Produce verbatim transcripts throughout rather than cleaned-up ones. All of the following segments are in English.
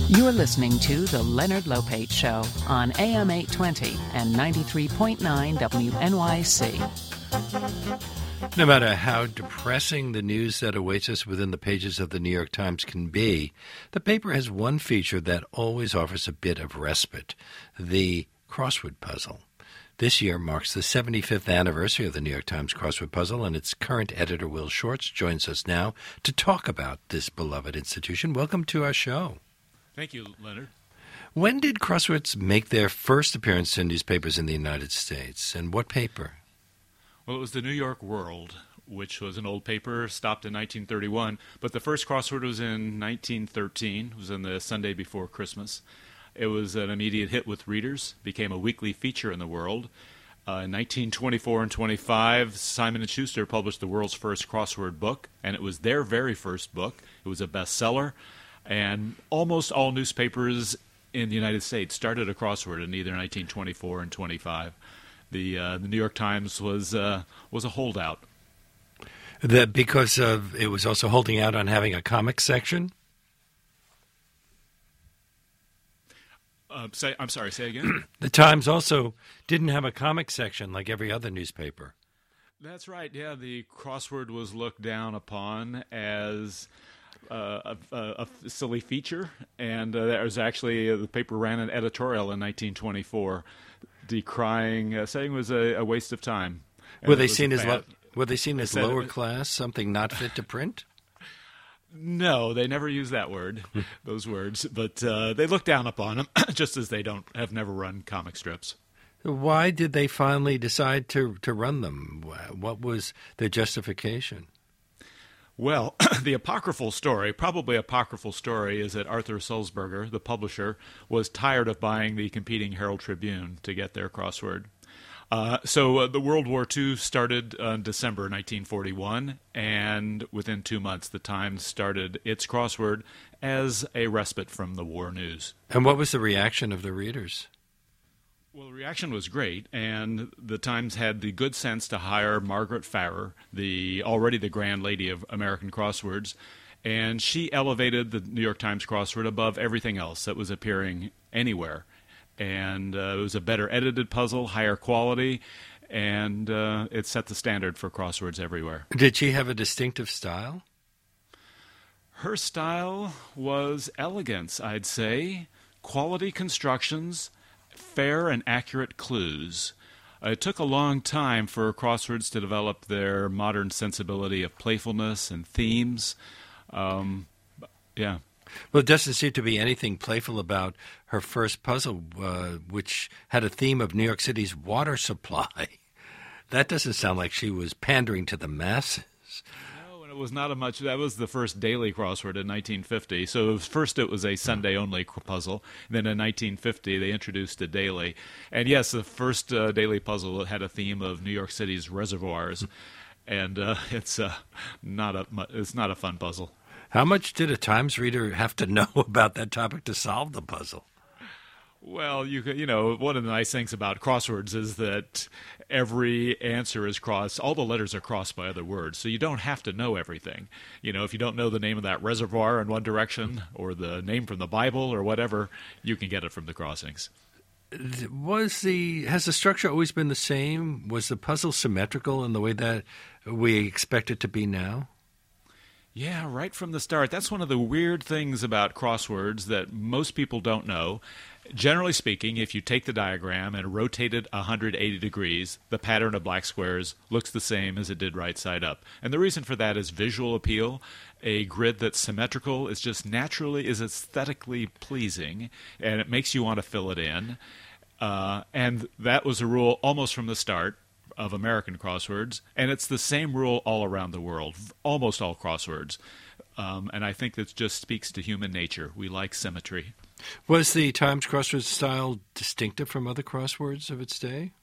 You're listening to The Leonard Lopate Show on A M eight twenty and ninety-three point nine W N Y C. No matter how depressing the news that awaits us within the pages of the New York Times can be, the paper has one feature that always offers a bit of respite, the crossword puzzle. This year marks the seventy-fifth anniversary of the New York Times crossword puzzle, and its current editor, Will Shortz, joins us now to talk about this beloved institution. Welcome to our show. Thank you, Leonard. When did crosswords make their first appearance in newspapers in the United States, and what paper? Well, it was the New York World, which was an old paper, stopped in nineteen thirty-one, but the first crossword was in nineteen thirteen. It was in the Sunday before Christmas. It was an immediate hit with readers, became a weekly feature in the World. Uh, in nineteen twenty-four and twenty-five, Simon and Schuster published the world's first crossword book, and it was their very first book. It was a bestseller. And almost all newspapers in the United States started a crossword in either nineteen twenty-four and twenty-five. The uh, the New York Times was uh, was a holdout. That because of it was also holding out on having a comic section? Uh, say, I'm sorry, say again? The Times also didn't have a comic section like every other newspaper. That's right, yeah. The crossword was looked down upon as Uh, a, a, a silly feature, and uh, there was actually uh, the paper ran an editorial in nineteen twenty-four, decrying, uh, saying it was a, a waste of time. Were they seen as lo- were they seen as lower it, class, something not fit to print? No, they never used that word, those words, but uh, they look down upon them, just as they don't have never run comic strips. Why did they finally decide to to run them? What was their justification? Well, the apocryphal story, probably apocryphal story, is that Arthur Sulzberger, the publisher, was tired of buying the competing Herald Tribune to get their crossword. Uh, so uh, the World War Two started in uh, December nineteen forty-one, and within two months the Times started its crossword as a respite from the war news. And what was the reaction of the readers? Well, the reaction was great, and the Times had the good sense to hire Margaret Farrer, the already the grand lady of American crosswords, and she elevated the New York Times crossword above everything else that was appearing anywhere. And uh, it was a better edited puzzle, higher quality, and uh, it set the standard for crosswords everywhere. Did she have a distinctive style? Her style was elegance, I'd say, quality constructions, fair and accurate clues. Uh, it took a long time for crosswords to develop their modern sensibility of playfulness and themes. Um, yeah. Well, it doesn't seem to be anything playful about her first puzzle, uh, which had a theme of New York City's water supply. That doesn't sound like she was pandering to the masses. It was not a much. That was the first daily crossword in nineteen fifty. So it was, first it was a Sunday-only puzzle. Then in nineteen fifty they introduced a daily. And yes, the first uh, daily puzzle had a theme of New York City's reservoirs, and uh, it's uh, not a it's not a fun puzzle. How much did a Times reader have to know about that topic to solve the puzzle? Well, you you know, one of the nice things about crosswords is that every answer is crossed. All the letters are crossed by other words, so you don't have to know everything. You know, if you don't know the name of that reservoir in one direction or the name from the Bible or whatever, you can get it from the crossings. Was the has the structure always been the same? Was the puzzle symmetrical in the way that we expect it to be now? Yeah, right from the start. That's one of the weird things about crosswords that most people don't know. Generally speaking, if you take the diagram and rotate it one hundred eighty degrees, the pattern of black squares looks the same as it did right side up. And the reason for that is visual appeal. A grid that's symmetrical is just naturally, is aesthetically pleasing, and it makes you want to fill it in. Uh, and that was a rule almost from the start of American crosswords, and it's the same rule all around the world, almost all crosswords. Um, and I think that just speaks to human nature. We like symmetry. Was the Times crossword style distinctive from other crosswords of its day?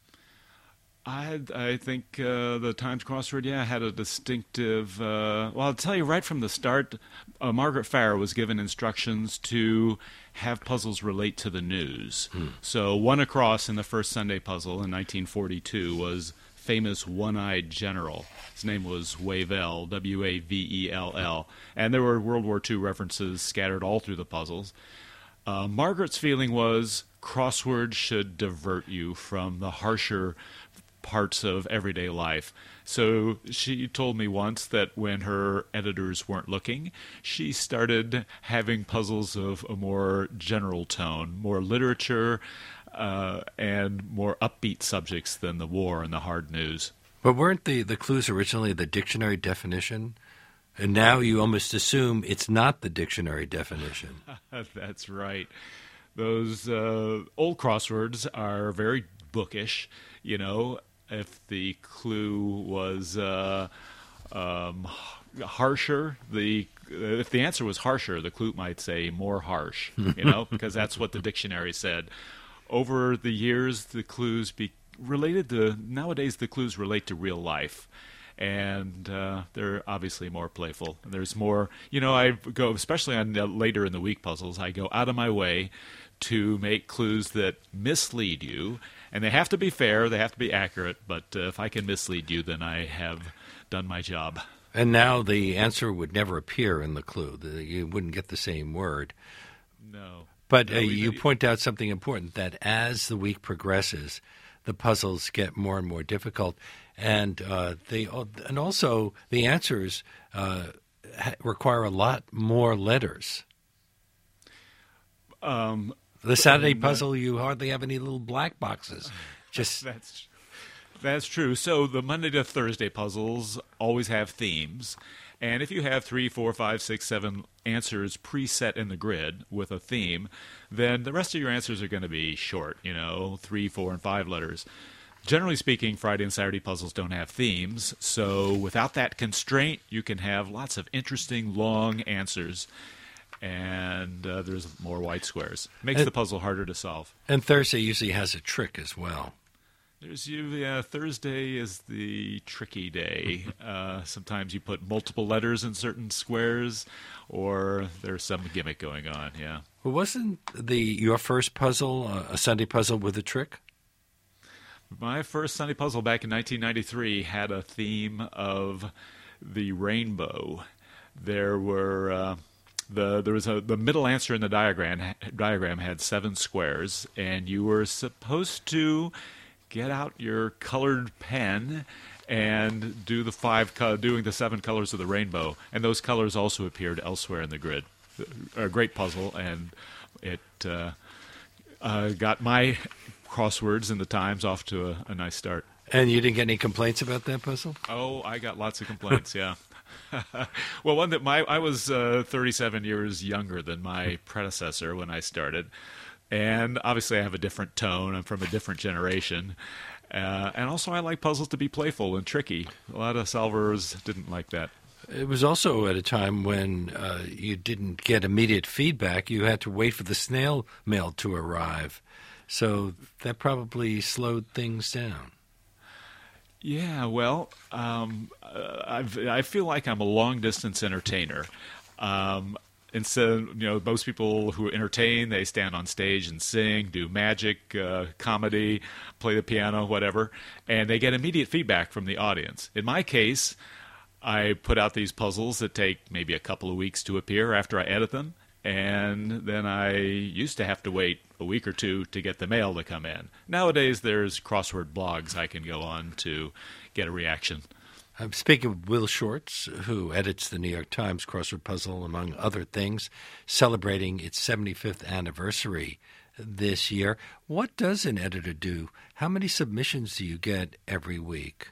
I I think uh, the Times crossword, yeah, had a distinctive. Uh, well, I'll tell you right from the start, uh, Margaret Farrer was given instructions to have puzzles relate to the news. Hmm. So one across in the first Sunday puzzle in nineteen forty-two was famous one-eyed general. His name was Wavell, W A V E L L. And there were World War Two references scattered all through the puzzles. Uh, Margaret's feeling was crosswords should divert you from the harsher parts of everyday life. So she told me once that when her editors weren't looking, she started having puzzles of a more general tone, more literature, uh, and more upbeat subjects than the war and the hard news. But weren't the, the clues originally the dictionary definition? And now you almost assume it's not the dictionary definition. That's right. Those uh, old crosswords are very bookish. You know, if the clue was uh, um, harsher, the if the answer was harsher, the clue might say more harsh. You know, because that's what the dictionary said. Over the years, the clues be related to nowadays. The clues relate to real life. And uh, they're obviously more playful. There's more, you know, I go, especially on uh, later in the week puzzles, I go out of my way to make clues that mislead you. And they have to be fair, they have to be accurate, but uh, if I can mislead you, then I have done my job. And now the answer would never appear in the clue. The, you wouldn't get the same word. No. But no, uh, we, you point out something important, that as the week progresses, the puzzles get more and more difficult, and uh, they and also the answers uh, ha- require a lot more letters. Um, the Saturday um, puzzle, you hardly have any little black boxes. Just that's that's true. So the Monday to Thursday puzzles always have themes. And if you have three, four, five, six, seven answers preset in the grid with a theme, then the rest of your answers are going to be short, you know, three, four, and five letters. Generally speaking, Friday and Saturday puzzles don't have themes, so without that constraint, you can have lots of interesting, long answers, and uh, there's more white squares. Makes and, the puzzle harder to solve. And Thursday usually has a trick as well. There's usually uh, Thursday is the tricky day. Uh, sometimes you put multiple letters in certain squares, or there's some gimmick going on. Yeah. Well, wasn't the your first puzzle uh, a Sunday puzzle with a trick? My first Sunday puzzle back in nineteen ninety-three had a theme of the rainbow. There were uh, the there was a the middle answer in the diagram diagram had seven squares, and you were supposed to get out your colored pen and do the five co- doing the seven colors of the rainbow, and those colors also appeared elsewhere in the grid. A great puzzle, and it uh, uh, got my crosswords in the Times off to a, a nice start. And you didn't get any complaints about that puzzle? Oh, I got lots of complaints. Yeah. Well, one that my I was uh, thirty-seven years younger than my predecessor when I started. And obviously I have a different tone. I'm from a different generation. Uh, and also I like puzzles to be playful and tricky. A lot of solvers didn't like that. It was also at a time when uh, you didn't get immediate feedback. You had to wait for the snail mail to arrive. So that probably slowed things down. Yeah, well, um, uh, I've, I feel like I'm a long-distance entertainer. Um And so, you know, most people who entertain, they stand on stage and sing, do magic, uh, comedy, play the piano, whatever, and they get immediate feedback from the audience. In my case, I put out these puzzles that take maybe a couple of weeks to appear after I edit them, and then I used to have to wait a week or two to get the mail to come in. Nowadays, there's crossword blogs I can go on to get a reaction. I'm speaking of Will Shortz, who edits the New York Times crossword puzzle, among other things, celebrating its seventy-fifth anniversary this year. What does an editor do? How many submissions do you get every week?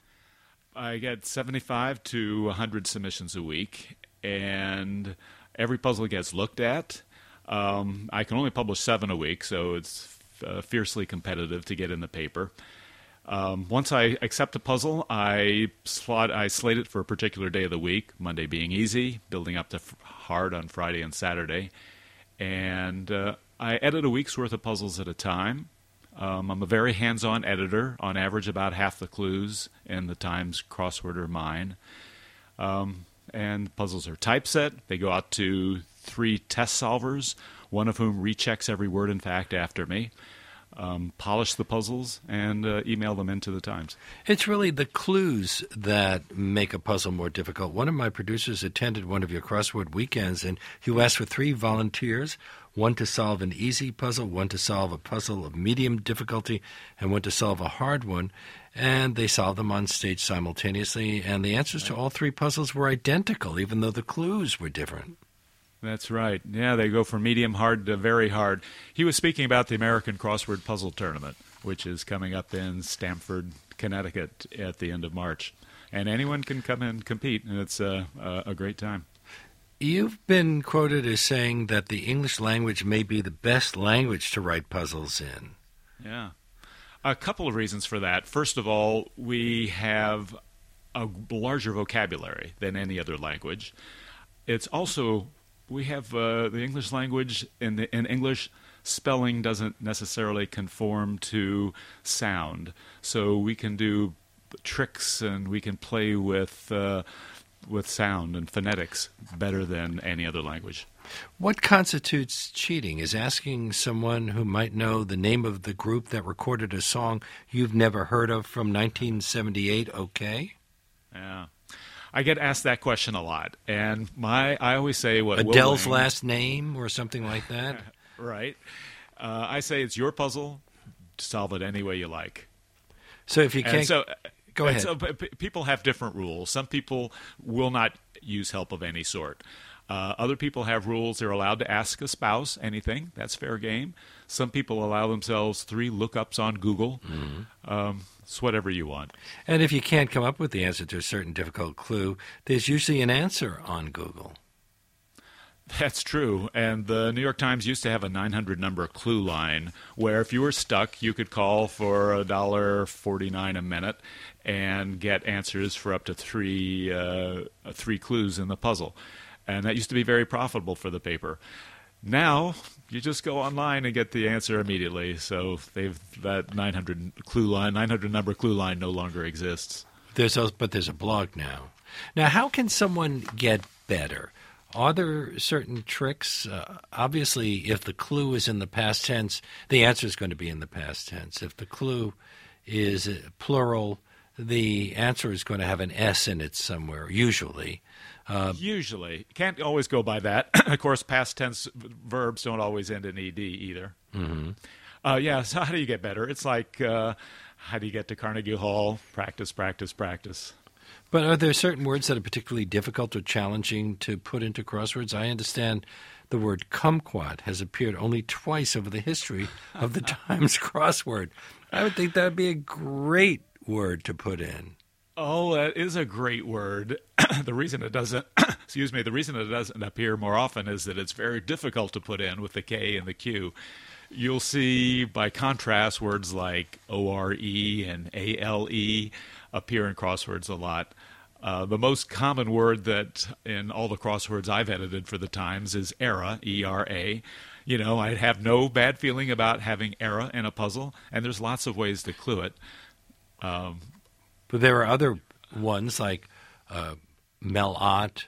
I get seventy-five to one hundred submissions a week, and every puzzle gets looked at. Um, I can only publish seven a week, so it's uh, fiercely competitive to get in the paper. Um, once I accept a puzzle, I slot, I slate it for a particular day of the week, Monday being easy, building up to f- hard on Friday and Saturday. And uh, I edit a week's worth of puzzles at a time. Um, I'm a very hands-on editor. On average, about half the clues in the Times crossword are mine. Um, and puzzles are typeset. They go out to three test solvers, one of whom rechecks every word and fact after me. um, polish the puzzles and uh, email them into the Times. It's really the clues that make a puzzle more difficult. One of my producers attended one of your crossword weekends, and you asked for three volunteers, one to solve an easy puzzle, one to solve a puzzle of medium difficulty, and one to solve a hard one. And they solved them on stage simultaneously, and the answers to all three puzzles were identical, even though the clues were different. That's right. Yeah, they go from medium hard to very hard. He was speaking about the American Crossword Puzzle Tournament, which is coming up in Stamford, Connecticut at the end of March. And anyone can come and compete, and it's a, a, a great time. You've been quoted as saying that the English language may be the best language to write puzzles in. Yeah. A couple of reasons for that. First of all, we have a larger vocabulary than any other language. It's also, we have uh, the English language, in, the, in English, spelling doesn't necessarily conform to sound. So we can do tricks and we can play with uh, with sound and phonetics better than any other language. What constitutes cheating? Is asking someone who might know the name of the group that recorded a song you've never heard of from nineteen seventy-eight okay? Yeah. I get asked that question a lot. And my I always say what Adele's Will Wing, last name or something like that? Right. Uh, I say it's your puzzle. Solve it any way you like. So if you can't... And so, Go and ahead. So p- people have different rules. Some people will not use help of any sort. Uh, other people have rules. They're allowed to ask a spouse anything. That's fair game. Some people allow themselves three lookups on Google. Mm-hmm. Um, it's whatever you want. And if you can't come up with the answer to a certain difficult clue, there's usually an answer on Google. That's true. And the New York Times used to have a nine hundred number clue line where if you were stuck, you could call for one dollar and forty-nine cents a minute and get answers for up to three uh, three clues in the puzzle. And that used to be very profitable for the paper. Now, you just go online and get the answer immediately. So they've that nine hundred clue line, nine hundred number clue line no longer exists. There's a, but there's a blog now. Now, how can someone get better? Are there certain tricks? Uh, obviously, if the clue is in the past tense, the answer is going to be in the past tense. If the clue is plural, the answer is going to have an S in it somewhere, usually. Uh, usually. Can't always go by that. Of course, past tense verbs don't always end in E D either. Mm-hmm. Uh, yeah, so how do you get better? It's like, uh, how do you get to Carnegie Hall? Practice, practice, practice. But are there certain words that are particularly difficult or challenging to put into crosswords? I understand the word kumquat has appeared only twice over the history of the Times crossword. I would think that would be a great word to put in. Oh, that is a great word. The reason it doesn't, excuse me, the reason it doesn't appear more often is that it's very difficult to put in with the K and the Q. You'll see, by contrast, words like O R E and A L E appear in crosswords a lot. Uh, the most common word that in all the crosswords I've edited for the Times is era, E R A. You know, I have no bad feeling about having era in a puzzle, and there's lots of ways to clue it. Um, but there are other ones like uh, Melot,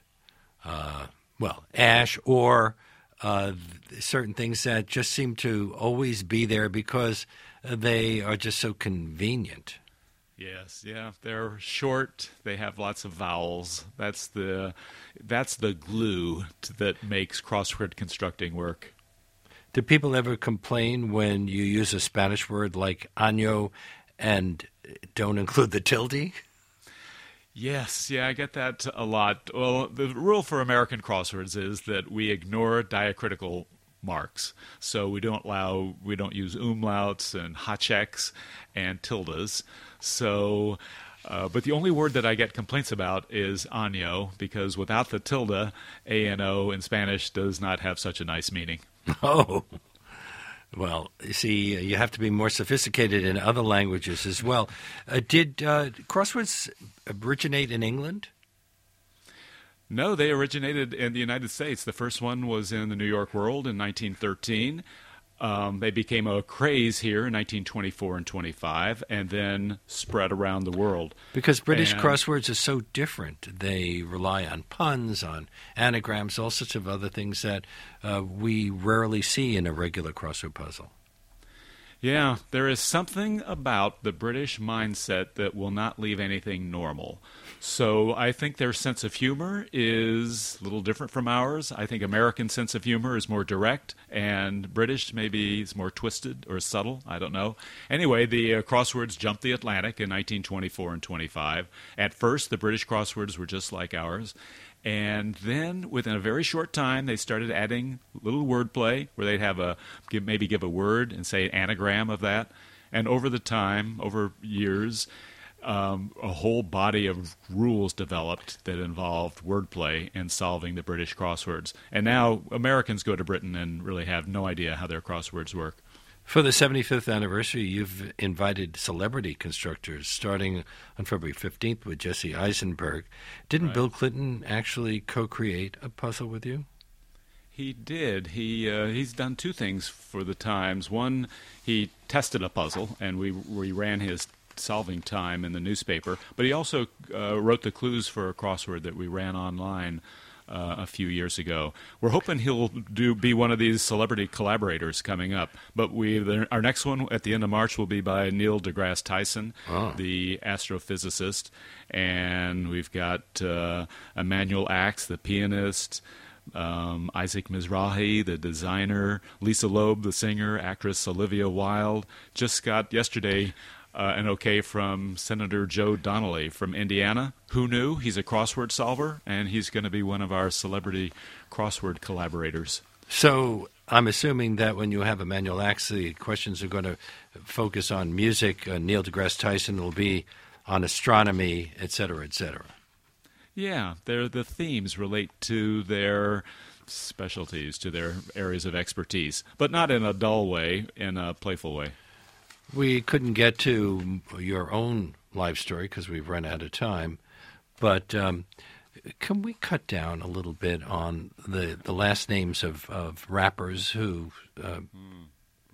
uh, well, Ash, or uh, certain things that just seem to always be there because they are just so convenient. Yes, yeah, they're short. They have lots of vowels. That's the that's the glue to, that makes crossword constructing work. Do people ever complain when you use a Spanish word like año and don't include the tilde? Yes, yeah, I get that a lot. Well, the rule for American crosswords is that we ignore diacritical marks. So we don't allow, we don't use umlauts and hacheks and tildes. So, uh, but the only word that I get complaints about is año, because without the tilde, A N O in Spanish does not have such a nice meaning. Oh, well, you see, you have to be more sophisticated in other languages as well. Uh, did uh, crosswords originate in England? No, they originated in the United States. The first one was in the New York World in nineteen thirteen. Um, they became a craze here in nineteen twenty-four and twenty-five, and then spread around the world. Because British and, crosswords are so different. They rely on puns, on anagrams, all sorts of other things that uh, we rarely see in a regular crossword puzzle. Yeah, there is something about the British mindset that will not leave anything normal. So I think their sense of humor is a little different from ours. I think American sense of humor is more direct, and British maybe is more twisted or subtle. I don't know. Anyway, the uh, crosswords jumped the Atlantic in nineteen twenty-four and twenty-five. At first, the British crosswords were just like ours. And then, within a very short time, they started adding little wordplay where they'd have a give, maybe give a word and say an anagram of that. And over the time, over years, um, a whole body of rules developed that involved wordplay and solving the British crosswords. And now Americans go to Britain and really have no idea how their crosswords work. For the seventy-fifth anniversary, you've invited celebrity constructors, starting on February fifteenth with Jesse Eisenberg. Didn't Right. Bill Clinton actually co-create a puzzle with you? He did. He uh, he's done two things for the Times. One, he tested a puzzle, and we we ran his solving time in the newspaper. But he also uh, wrote the clues for a crossword that we ran online uh, a few years ago. We're hoping he'll do be one of these celebrity collaborators coming up. But we our next one at the end of March will be by Neil deGrasse Tyson, Oh. the astrophysicist, and we've got uh, Emmanuel Axe, the pianist. Um, Isaac Mizrahi, the designer, Lisa Loeb, the singer, actress Olivia Wilde. Just got yesterday uh, an okay from Senator Joe Donnelly from Indiana. Who knew? He's a crossword solver, and he's going to be one of our celebrity crossword collaborators. So I'm assuming that when you have Emmanuel Axe, the questions are going to focus on music. Uh, Neil deGrasse Tyson will be on astronomy, et cetera, et cetera. Yeah, they're, the themes relate to their specialties, to their areas of expertise, but not in a dull way, in a playful way. We couldn't get to your own life story because we've run out of time, but um, can we cut down a little bit on the, the last names of, of rappers who, uh, mm.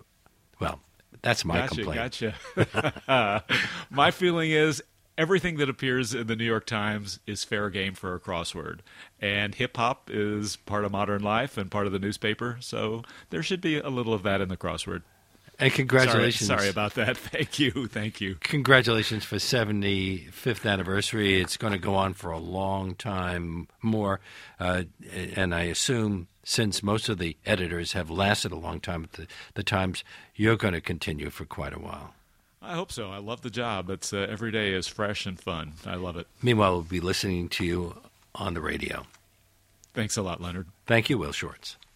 well, that's my gotcha, complaint. Gotcha. My feeling is everything that appears in the New York Times is fair game for a crossword. And hip-hop is part of modern life and part of the newspaper, so there should be a little of that in the crossword. And congratulations. Sorry, sorry about that. Thank you. Thank you. Congratulations for seventy-fifth anniversary. It's going to go on for a long time more. Uh, and I assume since most of the editors have lasted a long time at the, the Times, you're going to continue for quite a while. I hope so. I love the job. It's uh, every day is fresh and fun. I love it. Meanwhile, we'll be listening to you on the radio. Thanks a lot, Leonard. Thank you, Will Shortz.